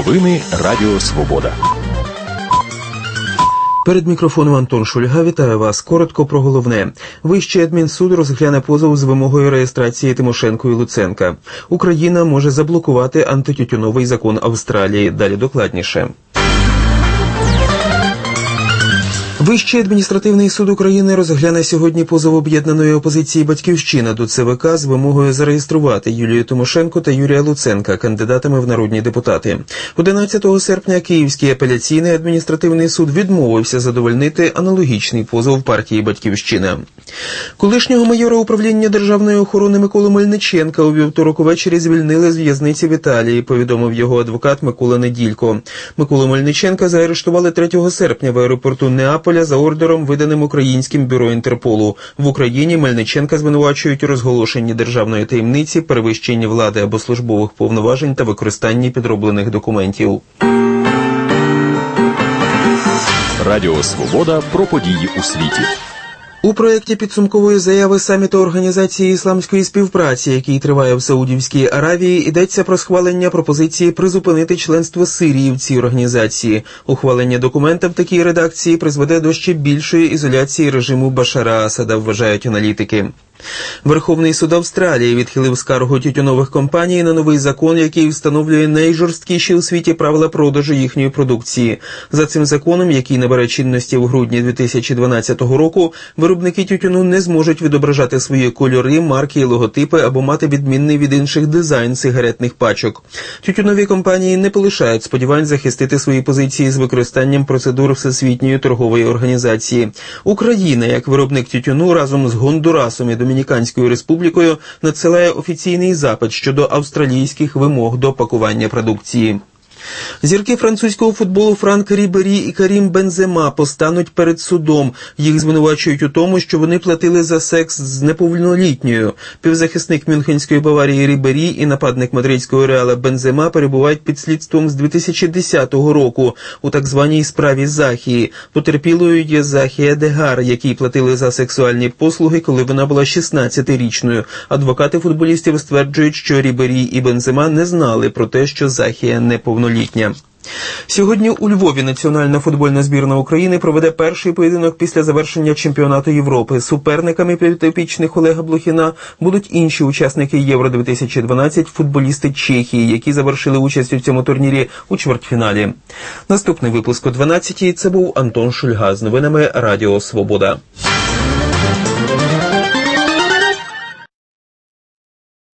Новини Радіо Свобода. Перед мікрофоном Антон Шульга. Вітаю вас. Коротко про головне. Вищий адмінсуд розгляне позов з вимогою реєстрації Тимошенко і Луценка. Україна може заблокувати антитютюновий закон Австралії. Далі докладніше. Вищий адміністративний суд України розгляне сьогодні позов об'єднаної опозиції «Батьківщина» до ЦВК з вимогою зареєструвати Юлію Тимошенко та Юрія Луценка кандидатами в народні депутати. 11 серпня Київський апеляційний адміністративний суд відмовився задовольнити аналогічний позов партії «Батьківщина». Колишнього майора управління державної охорони Миколу Мельниченка у вівторок увечері звільнили з в'язниці в Італії, повідомив його адвокат Микола Неділько. Миколу Мельниченка заарештували 3 серпня в аеропорту Неаполя за ордером, виданим Українським бюро Інтерполу. В Україні Мельниченка звинувачують у розголошенні державної таємниці, перевищенні влади або службових повноважень та використанні підроблених документів. Радіо Свобода про події у світі. У проєкті підсумкової заяви саміту Організації ісламської співпраці, який триває в Саудівській Аравії, йдеться про схвалення пропозиції призупинити членство Сирії в цій організації. Ухвалення документа в такій редакції призведе до ще більшої ізоляції режиму Башара Асада, вважають аналітики. Верховний суд Австралії відхилив скаргу тютюнових компаній на новий закон, який встановлює найжорсткіші у світі правила продажу їхньої продукції. За цим законом, який набере чинності в грудні 2012 року, виробники тютюну не зможуть відображати свої кольори, марки і логотипи або мати відмінний від інших дизайн сигаретних пачок. Тютюнові компанії не полишають сподівань захистити свої позиції з використанням процедур Всесвітньої торгової організації. Україна, як виробник тютюну, разом з Гондурасом і Домініканською республікою надсилає офіційний запит щодо австралійських вимог до пакування продукції. Зірки французького футболу Франк Рібері і Карім Бензема постануть перед судом. Їх звинувачують у тому, що вони платили за секс з неповнолітньою. Півзахисник Мюнхенської Баварії Рібері і нападник мадридського Реала Бензема перебувають під слідством з 2010 року у так званій справі Захії. Потерпілою є Захія Дегар, якій платили за сексуальні послуги, коли вона була 16-річною. Адвокати футболістів стверджують, що Рібері і Бензема не знали про те, що Захія неповнолітня. Сьогодні у Львові національна футбольна збірна України проведе перший поєдинок після завершення чемпіонату Європи. Суперниками підопічних Олега Блохіна будуть інші учасники Євро-2012 футболісти Чехії, які завершили участь у цьому турнірі у чвертьфіналі. Наступний випуск о 12-й. Це був Антон Шульга з новинами Радіо Свобода.